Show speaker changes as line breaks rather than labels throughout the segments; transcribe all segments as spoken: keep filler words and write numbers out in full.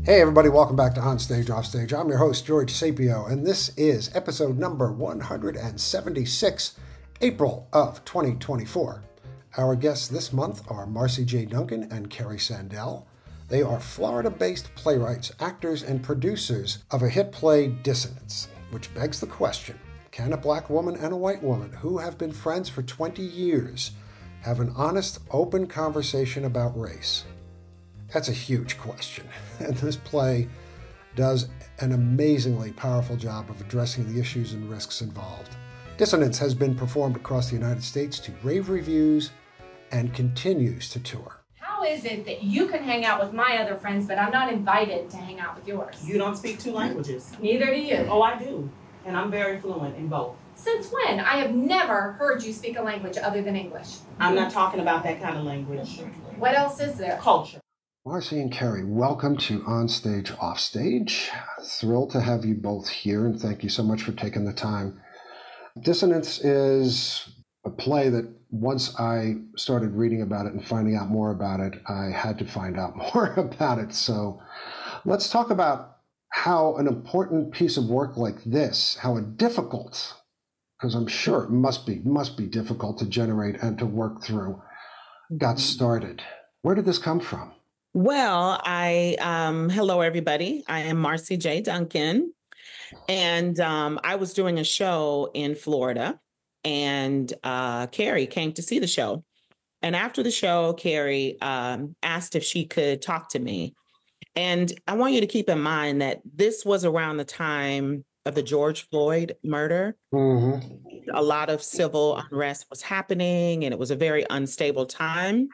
Hey everybody, welcome back to On Stage, Off Stage. I'm your host, George Sapio, and this is episode number one hundred seventy-six, April of twenty twenty-four. Our guests this month are Marcy J. Duncan and Kerry Sandell. They are Florida-based playwrights, actors, and producers of a hit play, Dissonance, which begs the question, can a black woman and a white woman who have been friends for twenty years have an honest, open conversation about race? That's a huge question, and this play does an amazingly powerful job of addressing the issues and risks involved. Dissonance has been performed across the United States to rave reviews and continues to tour.
How is it that you can hang out with my other friends, but I'm not invited to hang out with yours?
You don't speak two languages.
Neither do you.
Oh, I do, and I'm very fluent in both.
Since when? I have never heard you speak a language other than English.
I'm not talking about that kind of language.
What else is there?
Culture.
Marcy and Kerry, welcome to On Stage, Off Stage. Thrilled to have you both here, and thank you so much for taking the time. Dissonance is a play that once I started reading about it and finding out more about it, I had to find out more about it. So let's talk about how an important piece of work like this, how a difficult, because I'm sure it must be, must be difficult to generate and to work through, got started. Where did this come from?
Well, I, um, hello, everybody. I am Marcy J. Duncan, and um, I was doing a show in Florida, and uh, Kerry came to see the show. And after the show, Kerry um, asked if she could talk to me. And I want you to keep in mind that this was around the time of the George Floyd murder. Mm-hmm. A lot of civil unrest was happening, and it was a very unstable time.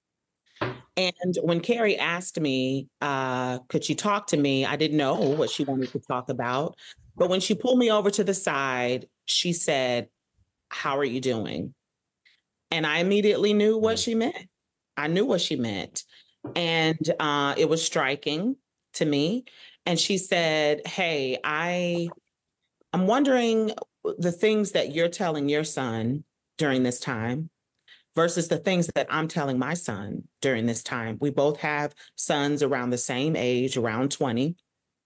And when Kerry asked me, uh, could she talk to me? I didn't know what she wanted to talk about. But when she pulled me over to the side, she said, how are you doing? And I immediately knew what she meant. I knew what she meant. And uh, it was striking to me. And she said, hey, I, I'm wondering the things that you're telling your son during this time versus the things that I'm telling my son during this time. We both have sons around the same age, around twenty.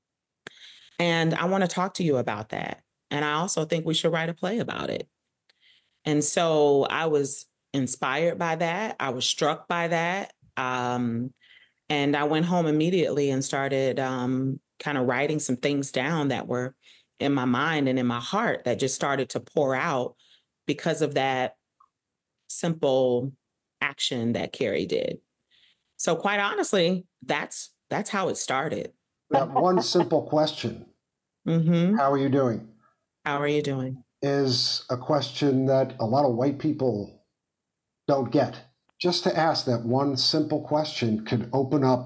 And I want to talk to you about that. And I also think we should write a play about it. And so I was inspired by that. I was struck by that. Um, and I went home immediately and started um, kind of writing some things down that were in my mind and in my heart that just started to pour out because of that simple action that Kerry did. So quite honestly, that's that's how it started.
That one simple question, mm-hmm. How are you doing?
How are you doing?
Is a question that a lot of white people don't get. Just to ask that one simple question could open up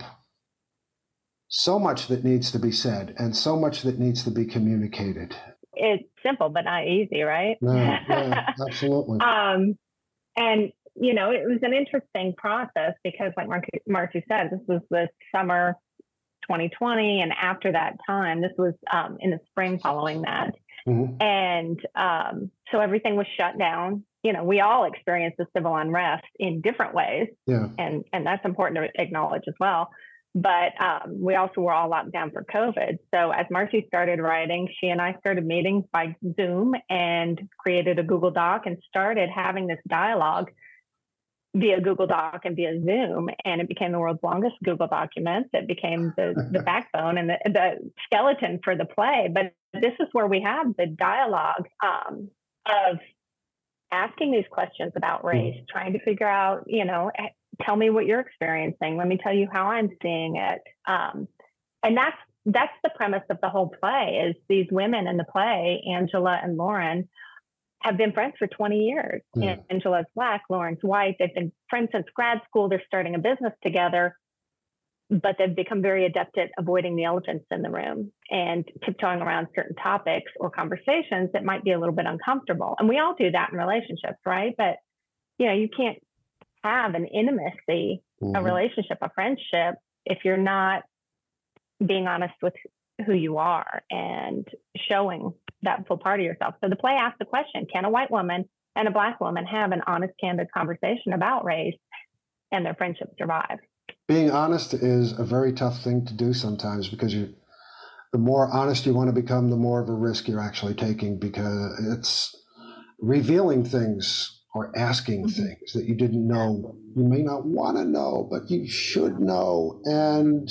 so much that needs to be said and so much that needs to be communicated.
It's simple, but not easy, right?
Yeah, yeah, absolutely.
um, And, you know, it was an interesting process because like Marcy, Marcy said, this was the summer twenty twenty. And after that time, this was um, in the spring following that. Mm-hmm. And um, so everything was shut down. You know, we all experienced the civil unrest in different ways. Yeah. And, and that's important to acknowledge as well. But um, we also were all locked down for COVID. So as Marcy started writing, she and I started meeting by Zoom and created a Google Doc and started having this dialogue via Google Doc and via Zoom. And it became the world's longest Google document. It became the, the backbone and the, the skeleton for the play. But this is where we had the dialogue um, of asking these questions about race, trying to figure out, you know, tell me what you're experiencing. Let me tell you how I'm seeing it. Um, and that's that's the premise of the whole play is these women in the play, Angela and Lauren, have been friends for twenty years. Yeah. Angela's Black, Lauren's white. They've been friends since grad school. They're starting a business together, but they've become very adept at avoiding the elephants in the room and tiptoeing around certain topics or conversations that might be a little bit uncomfortable. And we all do that in relationships, right? But, you know, you can't have an intimacy, mm-hmm. a relationship, a friendship, if you're not being honest with who you are and showing that full part of yourself. So the play asks the question, can a white woman and a Black woman have an honest, candid conversation about race and their friendship survive?
Being honest is a very tough thing to do sometimes because you, the more honest you want to become, the more of a risk you're actually taking because it's revealing things or asking
Mhm.
things that you didn't know. You may not want to know, but you should know. And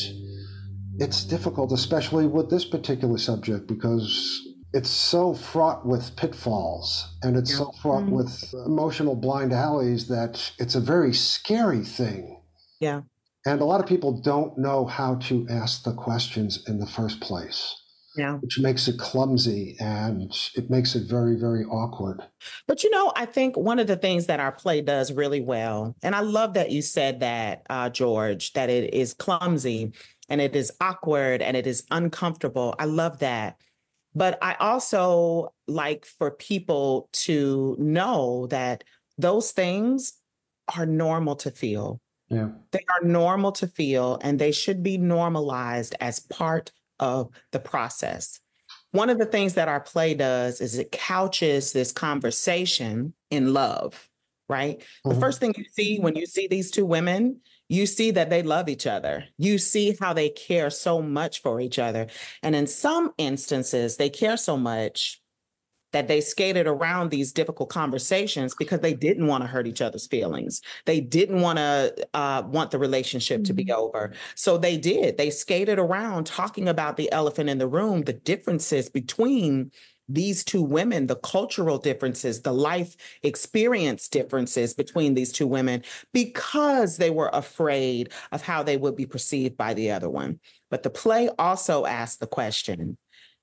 it's difficult, especially with this particular subject, because it's so fraught with pitfalls and it's
Yeah.
so fraught
Mm.
with emotional blind alleys that it's a very scary thing.
Yeah.
And a lot of people don't know how to ask the questions in the first place,
Yeah.
which makes it clumsy and it makes it very, very awkward.
But you know, I think one of the things that our play does really well, and I love that you said that, uh, George, that it is clumsy and it is awkward and it is uncomfortable. I love that. But I also like for people to know that those things are normal to feel.
Yeah.
They are normal to feel, and they should be normalized as part of the process. One of the things that our play does is it couches this conversation in love, right? The
Mhm.
first thing you see when you see these two women, you see that they love each other. You see how they care so much for each other. And in some instances, they care so much that they skated around these difficult conversations because they didn't want to hurt each other's feelings. They didn't want to uh, want the relationship to be over. So they did. They skated around talking about the elephant in the room, the differences between these two women, the cultural differences, the life experience differences between these two women, because they were afraid of how they would be perceived by the other one. But the play also asked the question,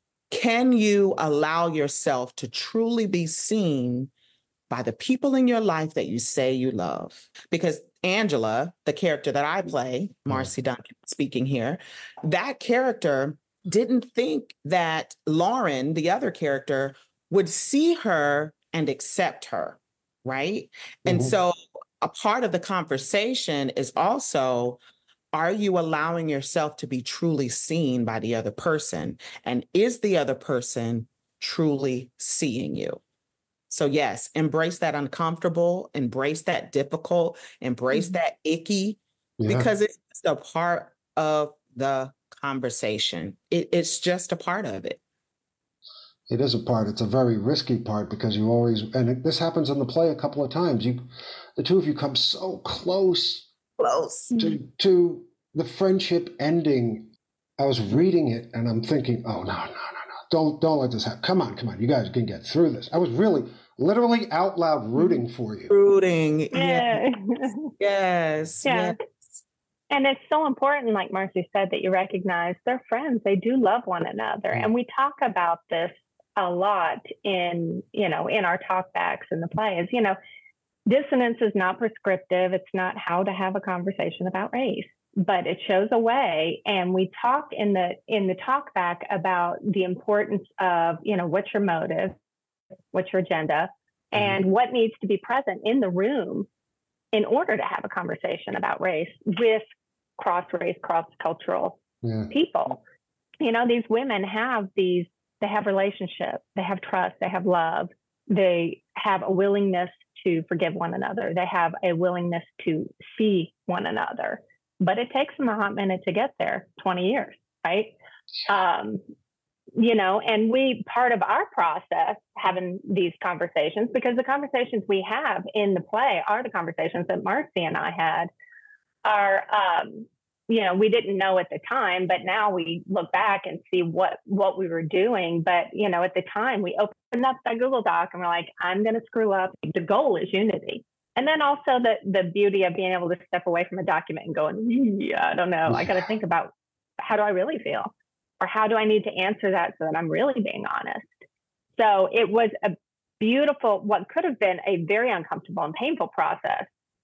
can you allow yourself to truly be seen by the people in your life that you say you love? Because Angela, the character that I play, Marcy Duncan speaking here, that character didn't think that Lauren, the other character, would see her and accept her, right? And
Mhm.
so a part of the conversation is also, are you allowing yourself to be truly seen by the other person? And is the other person truly seeing you? So, yes, embrace that uncomfortable, embrace that difficult, embrace
Mhm.
that icky,
Yeah.
because it's just a part of the conversation. It, it's just a part of it.
It is a part. It's a very risky part because you always, and it, this happens in the play a couple of times. You, the two of you come so close
Close.
to to the friendship ending. I was reading it and I'm thinking, oh no, no, no, no, don't don't let this happen. Come on, come on, you guys can get through this. I was really, literally out loud rooting for you.
Rooting.
Yeah.
Yes.
Yeah.
Yes.
And it's so important, like Marcy said, that you recognize they're friends. They do love one another.
Mm.
And we talk about this a lot in, you know, in our talkbacks in the plays. You know, dissonance is not prescriptive. It's not how to have a conversation about race, but it shows a way. And we talk in the in the talkback about the importance of, you know, what's your motive, what's your agenda,
Mhm.
and what needs to be present in the room in order to have a conversation about race with cross-race, cross-cultural
Yeah.
people. You know, these women have these, they have relationships, they have trust, they have love, they have a willingness to forgive one another, they have a willingness to see one another. But it takes them a hot minute to get there, twenty years, right? Um, you know, and we, part of our process, having these conversations, because the conversations we have in the play are the conversations that Marcy and I had, are, um, you know, we didn't know at the time, but now we look back and see what, what we were doing. But, you know, at the time we opened up that Google Doc and we're like, I'm going to screw up. The goal is unity. And then also the, the beauty of being able to step away from a document and going, yeah, I don't know. I got to think about, how do I really feel? Or how do I need to answer that so that I'm really being honest? So it was a beautiful, what could have been a very uncomfortable and painful process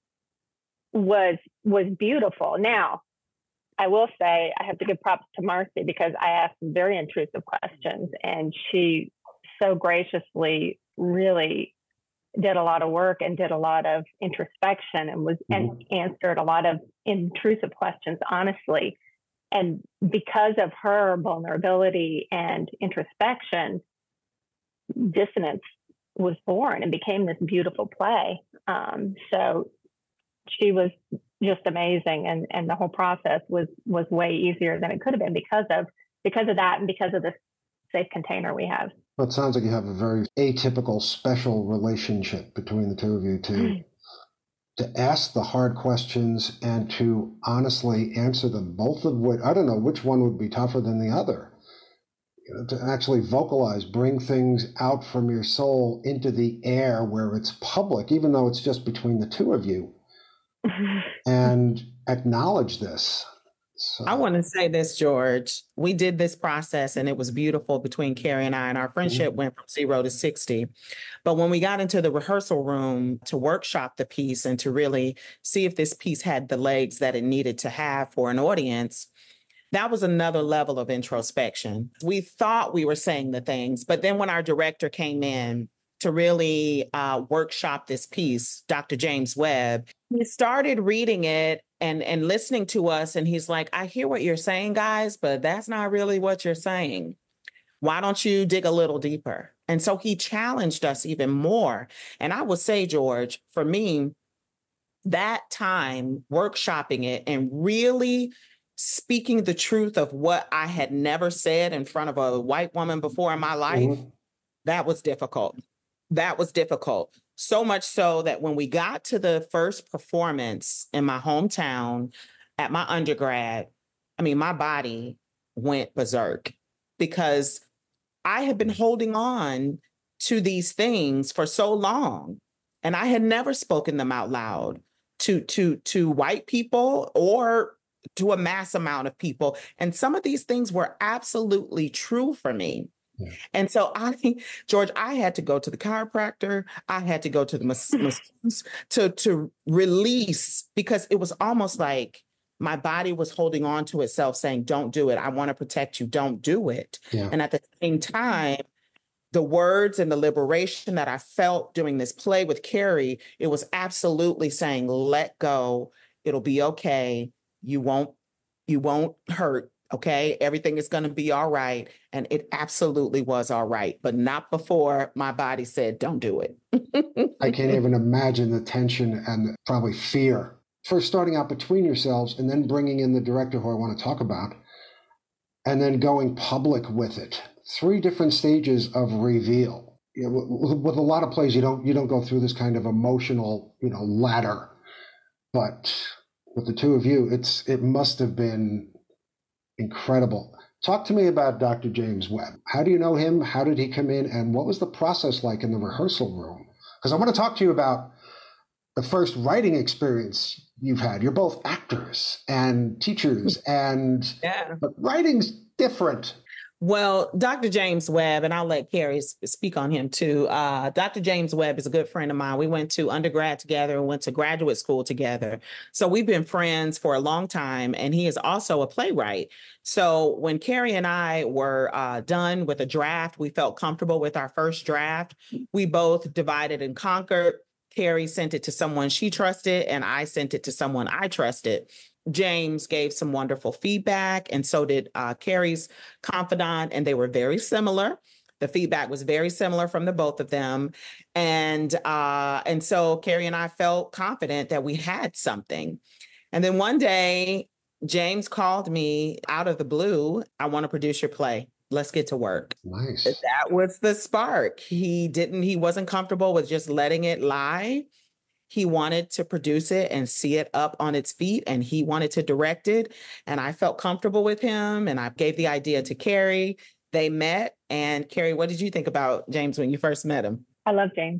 was was beautiful. Now, I will say I have to give props to Marcy because I asked some very intrusive questions and she so graciously really did a lot of work and did a lot of introspection and was
Mhm.
and answered a lot of intrusive questions honestly. And because of her vulnerability and introspection, dissonance was born and became this beautiful play. Um, so she was just amazing. And, and the whole process was, was way easier than it could have been because of, because of that and because of the safe container we have.
Well, it sounds like you have a very atypical, special relationship between the two of you to to ask the hard questions and to honestly answer them. Both of which, I don't know which one would be tougher than the other. You know, to actually vocalize, bring things out from your soul into the air where it's public, even though it's just between the two of you, and acknowledge this. So.
I want to say this, George. We did this process and it was beautiful between Carrie and I, and our friendship mm-hmm. went from zero to sixty. But when we got into the rehearsal room to workshop the piece and to really see if this piece had the legs that it needed to have for an audience, that was another level of introspection. We thought we were saying the things, but then when our director came in to really uh, workshop this piece, Doctor James Webb, he started reading it and, and listening to us. And he's like, I hear what you're saying, guys, but that's not really what you're saying. Why don't you dig a little deeper? And so he challenged us even more. And I would say, George, for me, that time workshopping it and really speaking the truth of what I had never said in front of a white woman before in my life, mm-hmm. that was difficult. That was difficult. So much so that when we got to the first performance in my hometown at my undergrad, I mean, my body went berserk because I had been holding on to these things for so long, and I had never spoken them out loud to, to, to white people or to a mass amount of people. And some of these things were absolutely true for me. Yeah. And so I, George, I had to go to the chiropractor. I had to go to the masseuse to, to release, because it was almost like my body was holding on to itself saying, don't do it. I want to protect you. Don't do it. Yeah. And at the same time, the words and the liberation that I felt doing this play with Carrie, it was absolutely saying, let go. It'll be okay. You won't, you won't hurt. Okay. Everything is going to be all right. And it absolutely was all right, but not before my body said, don't do it.
I can't even imagine the tension and probably fear first starting out between yourselves and then bringing in the director who I want to talk about and then going public with it. Three different stages of reveal. You know, with a lot of plays, you don't, you don't go through this kind of emotional, you know, ladder, but with the two of you, it's, it must have been incredible. Talk to me about Doctor James Webb. How do you know him? How did he come in? And what was the process like in the rehearsal room? Because I want to talk to you about the first writing experience you've had. You're both actors and teachers, and
yeah.
but writing's different.
Well, Doctor James Webb, and I'll let Carrie speak on him too. Uh, Doctor James Webb is a good friend of mine. We went to undergrad together and went to graduate school together. So we've been friends for a long time, and he is also a playwright. So when Carrie and I were uh, done with a draft, we felt comfortable with our first draft. We both divided and conquered. Carrie sent it to someone she trusted, and I sent it to someone I trusted. James gave some wonderful feedback, and so did uh, Carrie's confidant, and they were very similar. The feedback was very similar from the both of them. And, uh, and so Carrie and I felt confident that we had something. And then one day, James called me out of the blue. I want to produce your play. Let's get to work.
Nice.
That was the spark. He didn't, he wasn't comfortable with just letting it lie. He wanted to produce it and see it up on its feet, and he wanted to direct it. And I felt comfortable with him, and I gave the idea to Carrie. They met. And Carrie, what did you think about James when you first met him?
I love James.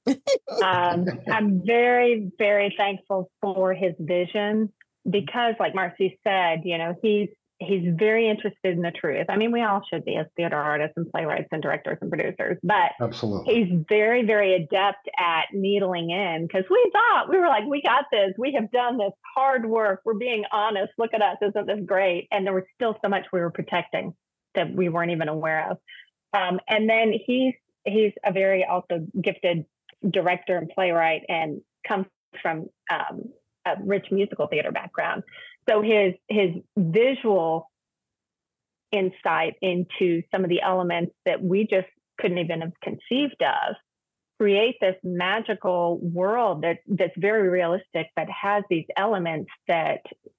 um, I'm very, very thankful for his vision because, like Marcy said, you know, he's he's very interested in the truth. I mean, we all should be as theater artists and playwrights and directors and producers, but
absolutely,
he's very, very adept at needling in because we thought, we were like, we got this. We have done this hard work. We're being honest. Look at us. Isn't this great? And there was still so much we were protecting that we weren't even aware of. Um, and then he's, he's a very also gifted director and playwright and comes from um, a rich musical theater background. So his his visual insight into some of the elements that we just couldn't even have conceived of create this magical world that that's very realistic, but has these elements that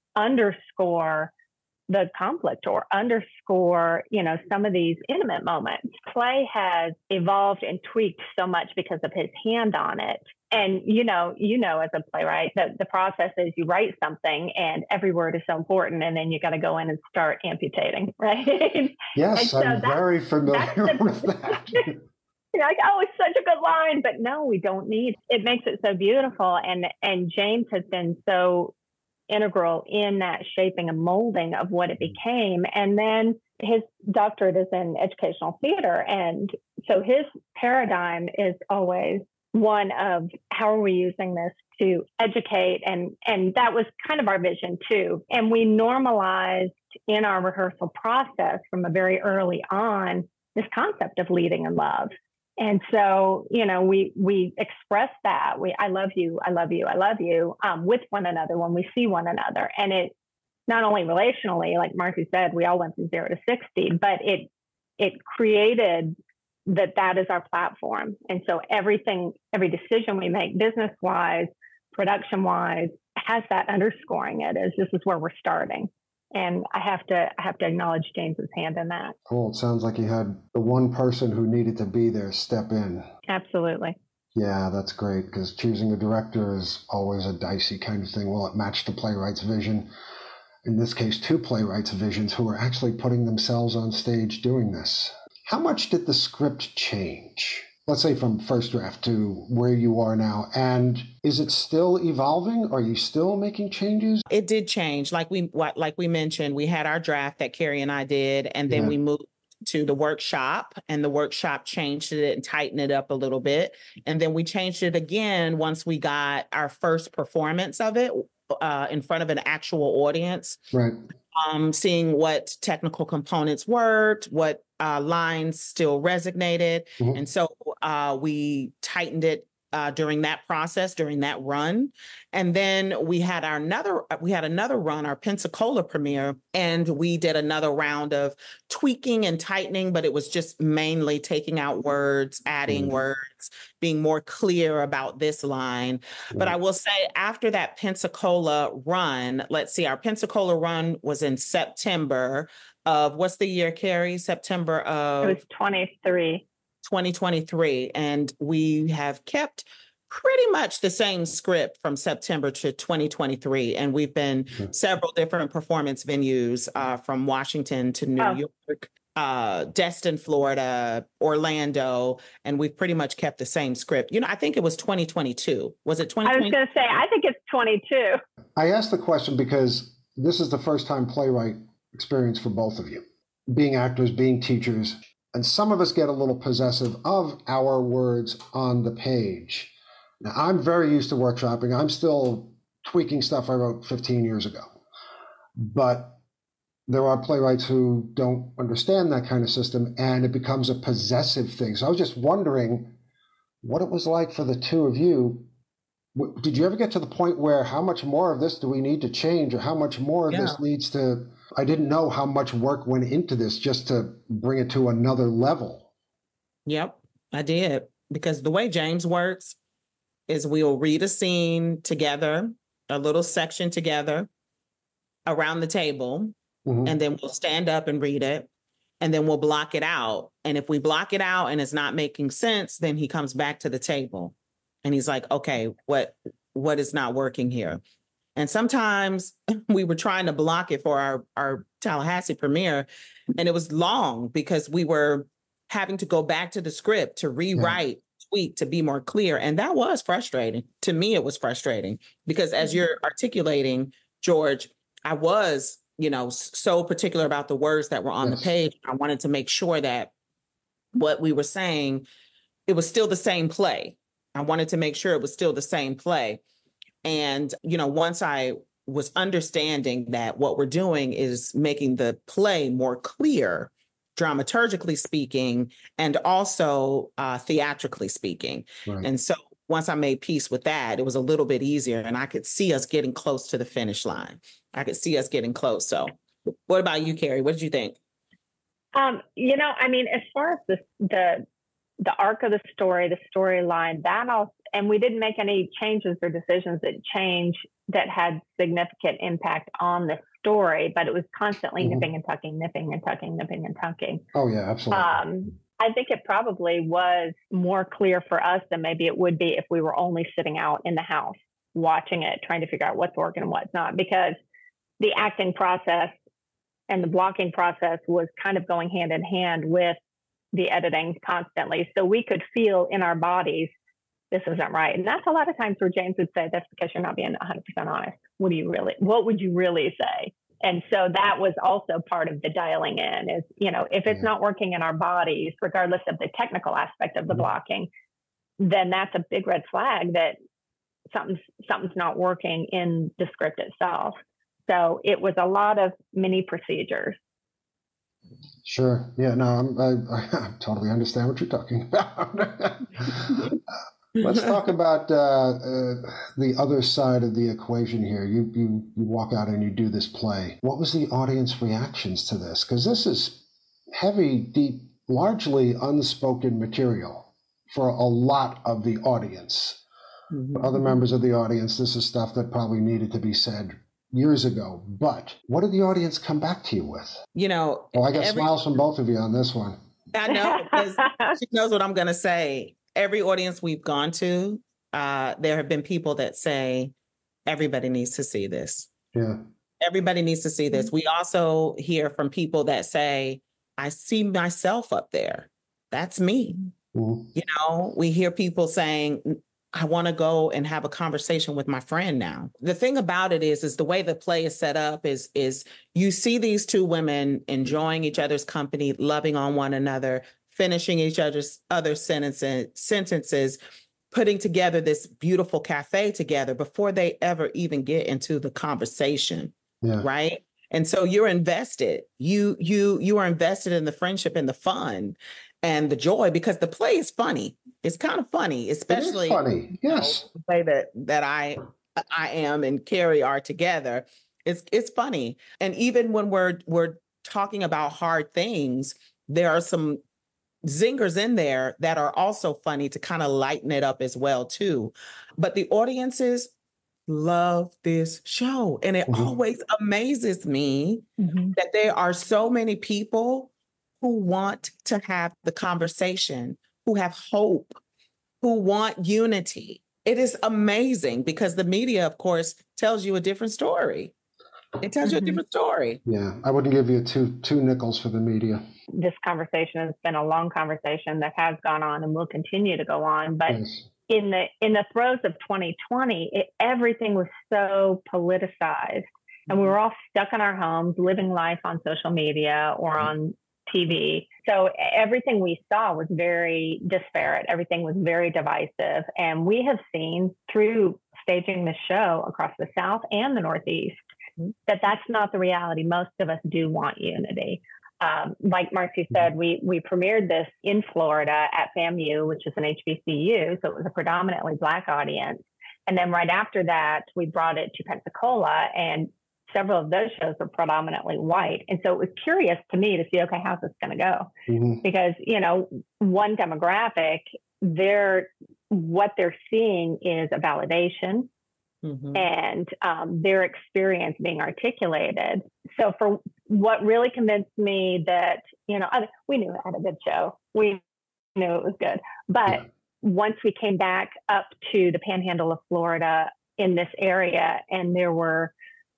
underscore the conflict or underscore, you know, some of these intimate moments. Play has evolved and tweaked so much because of his hand on it. And, you know, you know, as a playwright, the, the process is you write something and every word is so important. And then you got to go in and start amputating, right?
Yes,
so
I'm very familiar
the,
with that.
You're like, oh, it's such a good line, but no, we don't need it. Makes it so beautiful. And, and James has been so integral in that shaping and molding of what it became. And then his doctorate is in educational theater. And so his paradigm is always one of how are we using this to educate? And, and that was kind of our vision too. And we normalized in our rehearsal process from a very early on, this concept of leading in love. And so, you know, we we express that we I love you, I love you, I love you um, with one another when we see one another. And it not only relationally, like Marcy said, we all went from zero to sixty, but it it created that that is our platform. And so everything, every decision we make business wise, production wise, has that underscoring it as this is where we're starting. And I have to I have to acknowledge James's hand in that.
Cool. It sounds like you had the one person who needed to be there step in.
Absolutely.
Yeah, that's great, because choosing a director is always a dicey kind of thing. Will it match the playwright's vision? In this case, two playwrights' visions who are actually putting themselves on stage doing this. How much did the script change? Let's say from first draft to where you are now. And is it still evolving? Are you still making changes?
It did change. Like we like we mentioned, we had our draft that Carrie and I did, and then yeah. we moved to the workshop, and the workshop changed it and tightened it up a little bit. And then we changed it again once we got our first performance of it uh, in front of an actual audience.
Right.
Um, seeing what technical components worked, what uh, lines still resonated. Mm-hmm. And so uh, we tightened it uh, during that process, during that run. And then we had our another, we had another run, our Pensacola premiere, and we did another round of tweaking and tightening, but it was just mainly taking out words, adding mm-hmm. words, being more clear about this line. Mm-hmm. But I will say after that Pensacola run, let's see, our Pensacola run was in September of, what's the year, Carrie? September of?
It was twenty-three.
twenty twenty-three. And we have kept pretty much the same script from September to twenty twenty-three. And we've been mm-hmm. several different performance venues uh, from Washington to New oh. York, uh, Destin, Florida, Orlando, and we've pretty much kept the same script. You know, I think it was twenty twenty-two. Was it twenty twenty-two?
I was going to say, I think it's twenty-two.
I asked the question because this is the first time playwright experience for both of you, being actors, being teachers. And some of us get a little possessive of our words on the page. Now, I'm very used to workshopping. I'm still tweaking stuff I wrote fifteen years ago. But there are playwrights who don't understand that kind of system, and it becomes a possessive thing. So I was just wondering what it was like for the two of you. Did you ever get to the point where how much more of this do we need to change, or how much more of yeah. this needs to... I didn't know how much work went into this just to bring it to another level.
Yep, I did. Because the way James works is we'll read a scene together, a little section together around the table, mm-hmm. and then we'll stand up and read it, and then we'll block it out. And if we block it out and it's not making sense, then he comes back to the table and he's like, okay, what what is not working here? And sometimes we were trying to block it for our, our Tallahassee premiere, and it was long because we were having to go back to the script to rewrite, yeah. tweak, to be more clear. And that was frustrating. To me, it was frustrating because as you're articulating, George, I was, you know, so particular about the words that were on yes. the page. I wanted to make sure that what we were saying, it was still the same play. I wanted to make sure it was still the same play. And, you know, once I was understanding that what we're doing is making the play more clear, dramaturgically speaking, and also uh, theatrically speaking. Right. And so once I made peace with that, it was a little bit easier, and I could see us getting close to the finish line. I could see us getting close. So what about you, Carrie? What did you think?
Um, you know, I mean, as far as the, the the arc of the story, the storyline, that all, and we didn't make any changes or decisions that change that had significant impact on the story, but it was constantly mm-hmm. nipping and tucking, nipping and tucking, nipping and tucking.
Oh yeah, absolutely.
Um, I think it probably was more clear for us than maybe it would be if we were only sitting out in the house watching it, trying to figure out what's working and what's not, because the acting process and the blocking process was kind of going hand in hand with the editing constantly. So we could feel in our bodies, this isn't right. And that's a lot of times where James would say, that's because you're not being one hundred percent honest. What do you really, what would you really say? And so that was also part of the dialing in is, you know, if it's yeah. not working in our bodies, regardless of the technical aspect of the mm-hmm. blocking, then that's a big red flag that something's, something's not working in the script itself. So it was a lot of mini procedures.
Sure. Yeah, no, I'm, I, I totally understand what you're talking about. Let's talk about uh, uh, the other side of the equation here. You, you you walk out and you do this play. What was the audience reactions to this? Because this is heavy, deep, largely unspoken material for a lot of the audience. Mm-hmm. Other members of the audience, this is stuff that probably needed to be said years ago. But what did the audience come back to you with?
You know,
well, I got every, smiles from both of you on this one.
I know, because she knows what I'm going to say. Every audience we've gone to, uh, there have been people that say, everybody needs to see this.
Yeah.
Everybody needs to see this. We also hear from people that say, I see myself up there. That's me. Mm-hmm. You know, we hear people saying, I want to go and have a conversation with my friend now. The thing about it is, is the way the play is set up is, is you see these two women enjoying each other's company, loving on one another, finishing each other's other sentences, sentences, putting together this beautiful cafe together before they ever even get into the conversation, yeah. right? And so you're invested. You you you are invested in the friendship and the fun and the joy, because the play is funny. It's kind of funny, especially
it is funny. Yes,
you know, the way that that I I am and Carrie are together. It's it's funny, and even when we're we're talking about hard things, there are some zingers in there that are also funny to kind of lighten it up as well too. But the audiences love this show, and it mm-hmm. always amazes me mm-hmm. that there are so many people who want to have the conversation, who have hope, who want unity. It is amazing because the media, of course, tells you a different story. It tells you a different story.
Yeah, I wouldn't give you two two nickels for the media.
This conversation has been a long conversation that has gone on and will continue to go on. But yes. in the in the throes of twenty twenty, it, everything was so politicized, and we were all stuck in our homes, living life on social media or on T V. So everything we saw was very disparate. Everything was very divisive, and we have seen through staging the show across the South and the Northeast that that's not the reality. Most of us do want unity. Um, like Marcy said, we we premiered this in Florida at FAMU, which is an H B C U, so it was a predominantly Black audience. And then right after that, we brought it to Pensacola, and several of those shows were predominantly white. And so it was curious to me to see, okay, how's this going to go? Mm-hmm. Because, you know, one demographic, they're what they're seeing is a validation. Mm-hmm. And um, their experience being articulated. So for what really convinced me that, you know, I, we knew it had a good show. We knew it was good. But yeah. once we came back up to the panhandle of Florida in this area, and there were,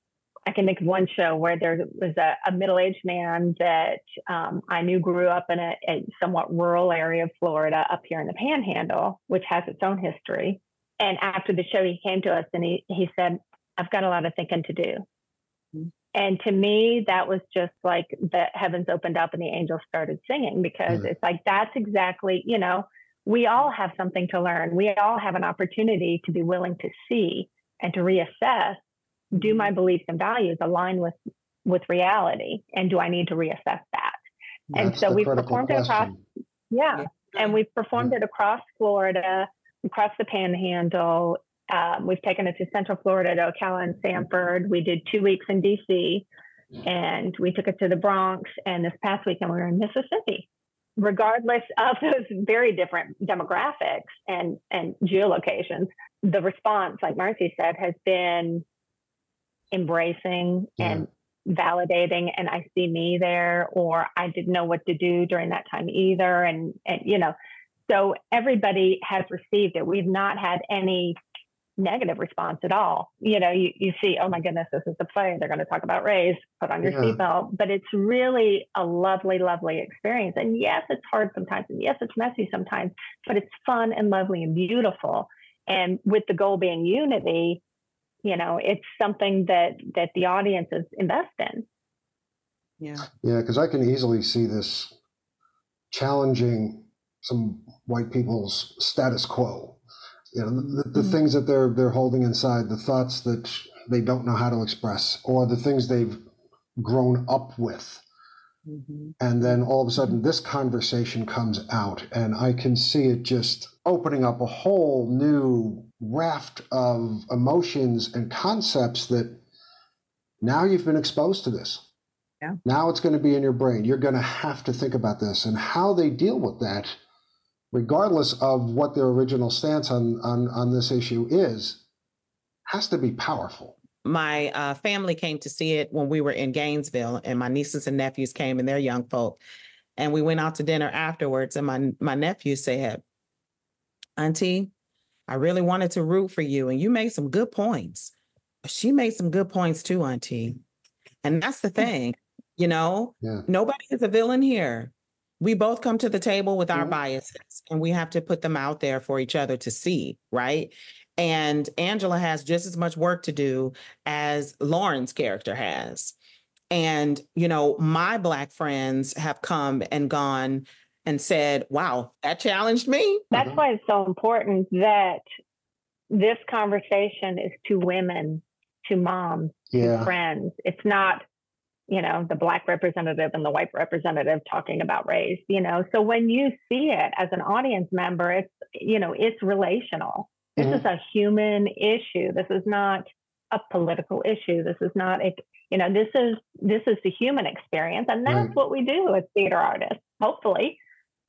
I can think of one show where there was a, a middle-aged man that um, I knew grew up in a, a somewhat rural area of Florida up here in the panhandle, which has its own history. And after the show, he came to us and he, he said, I've got a lot of thinking to do. Mm-hmm. And to me, that was just like the heavens opened up and the angels started singing, because mm-hmm. it's like, that's exactly, you know, we all have something to learn. We all have an opportunity to be willing to see and to reassess. Do my beliefs and values align with, with reality? And do I need to reassess that? That's and so we've performed question. it across, yeah, yeah. And we've performed yeah. it across Florida, across the panhandle. Um, we've taken it to Central Florida, to Ocala and Sanford. We did two weeks in D C, and we took it to the Bronx. And this past weekend, we were in Mississippi. regardless of those very different demographics and, and geolocations, the response, like Marcy said, has been embracing yeah. and validating, and I see me there, or I didn't know what to do during that time either. And, and, you know, so everybody has received it. We've not had any negative response at all. You know, you, you see, oh my goodness, this is the play. They're going to talk about race, put on your yeah. seatbelt. But it's really a lovely, lovely experience. And yes, it's hard sometimes. And yes, it's messy sometimes, but it's fun and lovely and beautiful. And with the goal being unity, you know, it's something that that the audiences invest in.
Yeah.
Yeah, because I can easily see this challenging some white people's status quo. You know, the, the mm-hmm. things that they're they're holding inside, the thoughts that they don't know how to express, or the things they've grown up with. Mm-hmm. And then all of a sudden this conversation comes out, and I can see it just opening up a whole new raft of emotions and concepts that now you've been exposed to this.
Yeah.
Now it's going to be in your brain. You're going to have to think about this, and how they deal with that, regardless of what their original stance on, on, on this issue is, has to be powerful.
My uh, family came to see it when we were in Gainesville, and my nieces and nephews came and their young folk. And we went out to dinner afterwards, and my, my nephew said, Auntie, I really wanted to root for you, and you made some good points. She made some good points too, Auntie. And that's the thing, you know,
yeah.
Nobody is a villain here. We both come to the table with our
mm-hmm.
biases, and we have to put them out there for each other to see, right? And Angela has just as much work to do as Lauren's character has. And, you know, my Black friends have come and gone and said, wow, that challenged me.
That's why it's so important that this conversation is to women, to moms,
yeah.
to friends. It's not, you know, the Black representative and the white representative talking about race, you know. So when you see it as an audience member, it's, you know, it's relational. This mm-hmm. is a human issue. This is not a political issue. This is not a, you know, this is, this is the human experience. And that's right. what we do as theater artists, hopefully.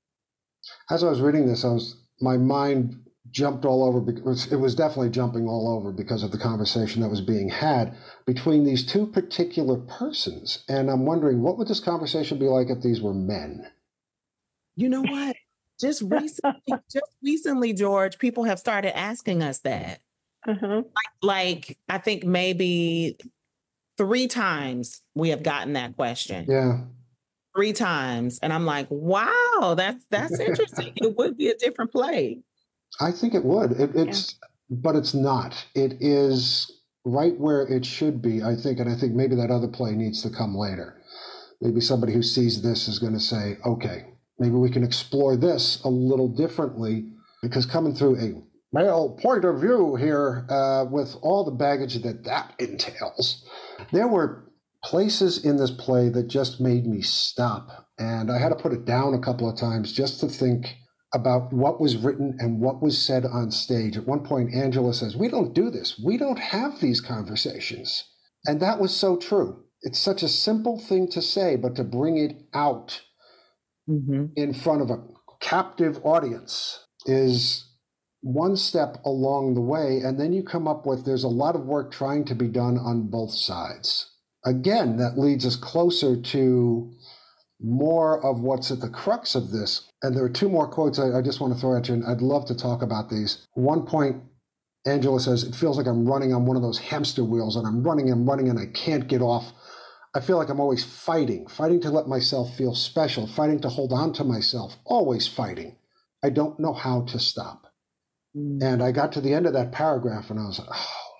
As I was reading this, I was, my mind jumped all over because it was definitely jumping all over because of the conversation that was being had between these two particular persons. And I'm wondering, what would this conversation be like if these were men?
You know what? Just recently, just recently, George, people have started asking us that.
Mm-hmm.
Like, like, I think maybe three times we have gotten that question.
Yeah.
Three times. And I'm like, wow, that's that's interesting. It would be a different play.
I think it would. It, it's, yeah. But it's not. It is right where it should be, I think. And I think maybe that other play needs to come later. Maybe somebody who sees this is going to say, okay, maybe we can explore this a little differently, because coming through a male point of view here uh, with all the baggage that that entails, there were places in this play that just made me stop. And I had to put it down a couple of times just to think about what was written and what was said on stage. At one point, Angela says, we don't do this. We don't have these conversations. And that was so true. It's such a simple thing to say, but to bring it out
mm-hmm.
in front of a captive audience is one step along the way. And then you come up with, there's a lot of work trying to be done on both sides. Again, that leads us closer to more of what's at the crux of this. And there are two more quotes I, I just want to throw at you, and I'd love to talk about these. One point, Angela says, it feels like I'm running on one of those hamster wheels, and I'm running and running and I can't get off. I feel like I'm always fighting, fighting to let myself feel special, fighting to hold on to myself, always fighting. I don't know how to stop.
Mm.
And I got to the end of that paragraph and I was like, oh,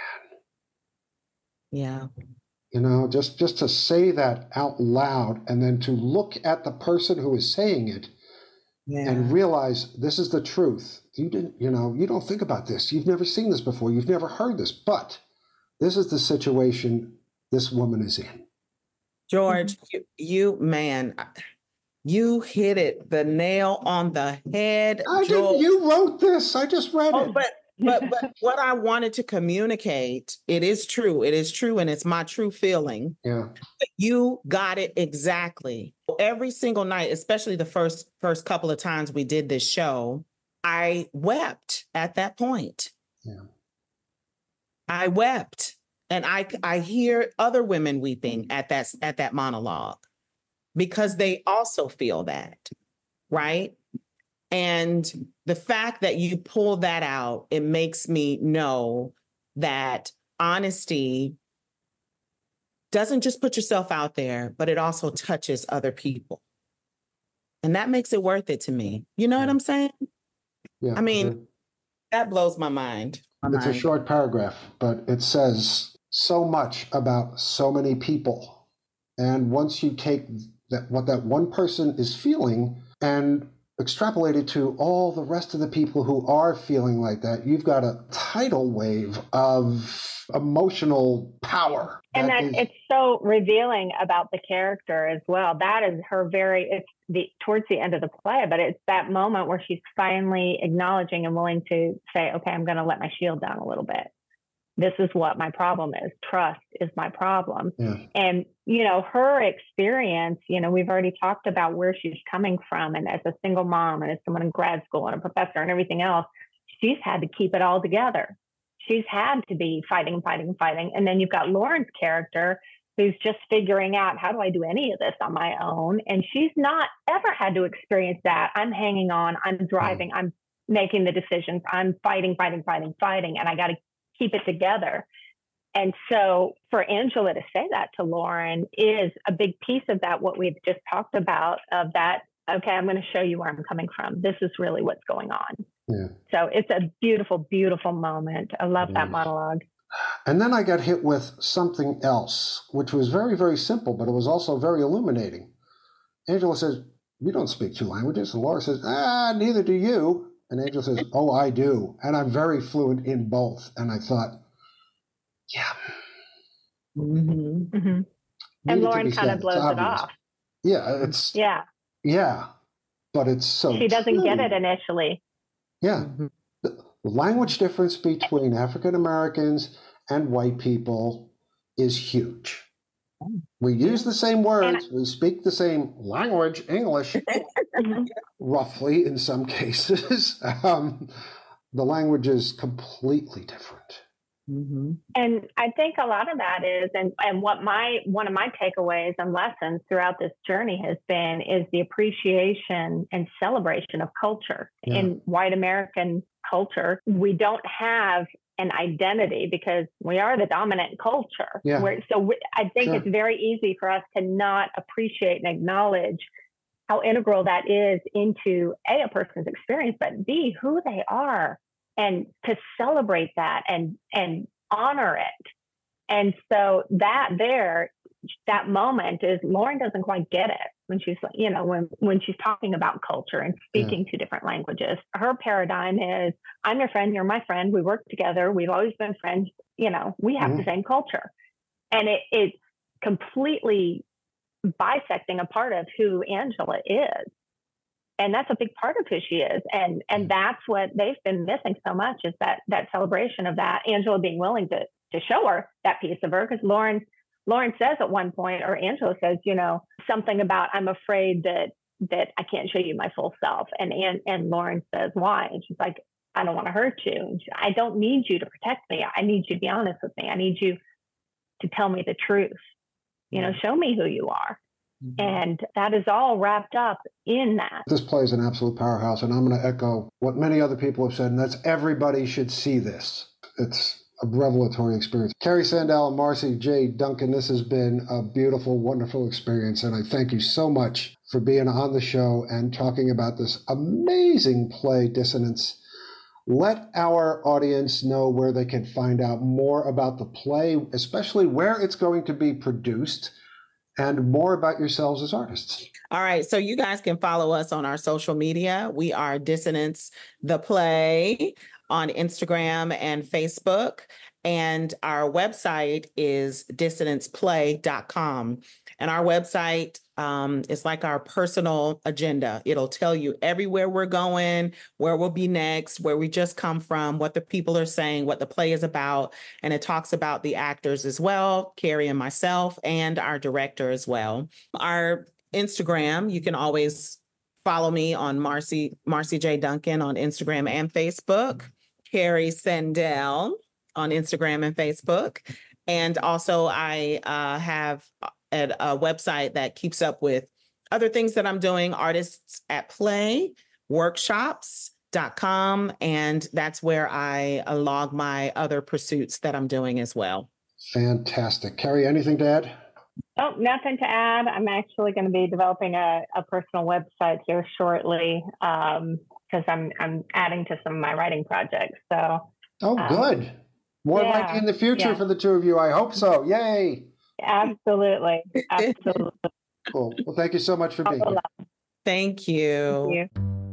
man.
Yeah.
You know, just, just to say that out loud and then to look at the person who is saying it
yeah.
and realize this is the truth. You didn't, you know, you don't think about this. You've never seen this before. You've never heard this, but this is the situation this woman is in.
George, you, you man, you hit it, the nail on the head.
I didn't, you wrote this. I just read
oh,
it.
But but but what I wanted to communicate, it is true. It is true, and it's my true feeling.
Yeah.
You got it exactly. Every single night, especially the first first couple of times we did this show, I wept at that point.
Yeah.
I wept. And I I hear other women weeping at that at that monologue because they also feel that, right? And the fact that you pull that out, it makes me know that honesty doesn't just put yourself out there, but it also touches other people. And that makes it worth it to me. You know what I'm saying?
Yeah.
I mean,
the,
that blows my mind. My
it's
mind.
a short paragraph, but it says so much about so many people. And once you take that what that one person is feeling and extrapolate it to all the rest of the people who are feeling like that, you've got a tidal wave of emotional power.
And that,
is,
it's so revealing about the character as well. That is her very, it's the towards the end of the play, but it's that moment where she's finally acknowledging and willing to say, okay, I'm going to let my shield down a little bit. This is what my problem is. Trust is my problem.
Yeah.
And, you know, her experience, you know, we've already talked about where she's coming from. And as a single mom and as someone in grad school and a professor and everything else, she's had to keep it all together. She's had to be fighting, fighting, fighting. And then you've got Lauren's character who's just figuring out, how do I do any of this on my own? And she's not ever had to experience that. I'm hanging on, I'm driving, I'm making the decisions, I'm fighting, fighting, fighting, fighting, and I got to keep it together. And so for Angela to say that to Lauren is a big piece of that, what we've just talked about, of that, okay, I'm going to show you where I'm coming from. This is really what's going on.
Yeah.
So it's a beautiful, beautiful moment. I love
Yeah.
that monologue.
And then I got hit with something else, which was very, very simple, but it was also very illuminating. Angela says, "You don't speak two languages." And Laura says, "Ah, neither do you." And Angela says, "Oh, I do. And I'm very fluent in both." And I thought, yeah.
Mm-hmm.
Mm-hmm. And Lauren kind of blows it off.
Yeah, it's,
yeah.
Yeah, but it's so
She doesn't
true.
get it initially.
Yeah.
Mm-hmm.
The language difference between African Americans and white people is huge. We use the same words, we speak the same language, English, roughly in some cases. Um, the language is completely different.
Mm-hmm.
And I think a lot of that is, and, and what my, one of my takeaways and lessons throughout this journey has been, is the appreciation and celebration of culture.
Yeah.
In white American culture, we don't have an identity because we are the dominant culture.
Yeah.
Where, so we, I think
Sure.
it's very easy for us to not appreciate and acknowledge how integral that is into A, a person's experience, but B, who they are, and to celebrate that and, and honor it. And so that there, that moment is, Lauren doesn't quite get it when she's, you know, when, when she's talking about culture and speaking yeah. two different languages. Her paradigm is, I'm your friend, you're my friend, we work together, we've always been friends, you know, we have mm-hmm. the same culture. And it, it's completely bisecting a part of who Angela is. And that's a big part of who she is. And and that's what they've been missing so much, is that that celebration of that, Angela being willing to to show her that piece of her. Because Lauren, Lauren says at one point, or Angela says, you know, something about, I'm afraid that that I can't show you my full self. And and, and Lauren says, why? And she's like, I don't want to hurt you. And she, I don't need you to protect me. I need you to be honest with me. I need you to tell me the truth. You know, show me who you are. And that is all wrapped up in that.
This play is an absolute powerhouse, and I'm going to echo what many other people have said, and that's everybody should see this. It's a revelatory experience. Kerry Sandell and Marcy J. Duncan, this has been a beautiful, wonderful experience, and I thank you so much for being on the show and talking about this amazing play, Dissonance. Let our audience know where they can find out more about the play, especially where it's going to be produced, and more about yourselves as artists.
All right. So you guys can follow us on our social media. We are Dissonance the Play on Instagram and Facebook. And our website is dissonance play dot com. And our website um, is like our personal agenda. It'll tell you everywhere we're going, where we'll be next, where we just come from, what the people are saying, what the play is about. And it talks about the actors as well, Carrie and myself, and our director as well. Our Instagram, you can always follow me on Marcy, Marcy J. Duncan on Instagram and Facebook, Carrie Sendell on Instagram and Facebook. And also I uh, have a, a website that keeps up with other things that I'm doing, Artists at Play, workshops dot com. And that's where I uh, log my other pursuits that I'm doing as well.
Fantastic. Carrie, anything to add?
Oh, nothing to add. I'm actually going to be developing a, a personal website here shortly because um, I'm I'm adding to some of my writing projects. So,
oh,
um,
good. More
yeah,
writing in the future
yeah.
for the two of you. I hope so. Yay!
Absolutely, absolutely.
Cool. Well, thank you so much for being here.
Thank you.
Thank you.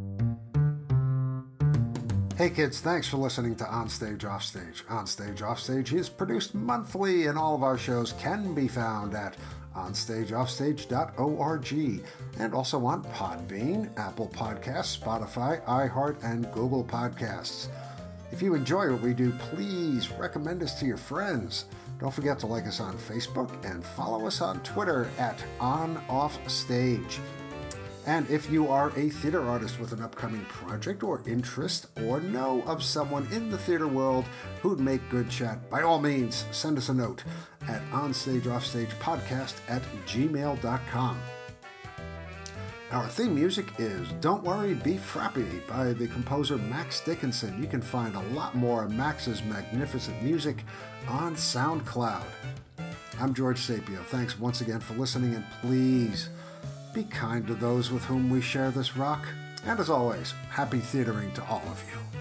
Hey kids, thanks for listening to Onstage Offstage. Onstage Offstage is produced monthly, and all of our shows can be found at onstage offstage dot org and also on Podbean, Apple Podcasts, Spotify, iHeart, and Google Podcasts. If you enjoy what we do, please recommend us to your friends. Don't forget to like us on Facebook and follow us on Twitter at OnOffStage. And if you are a theater artist with an upcoming project or interest, or know of someone in the theater world who'd make good chat, by all means, send us a note at onstageoffstagepodcast at gmail dot com. Our theme music is Don't Worry, Be Frappy by the composer Max Dickinson. You can find a lot more of Max's magnificent music on SoundCloud. I'm George Sapio. Thanks once again for listening, and please be kind to those with whom we share this rock. And as always, happy theatering to all of you.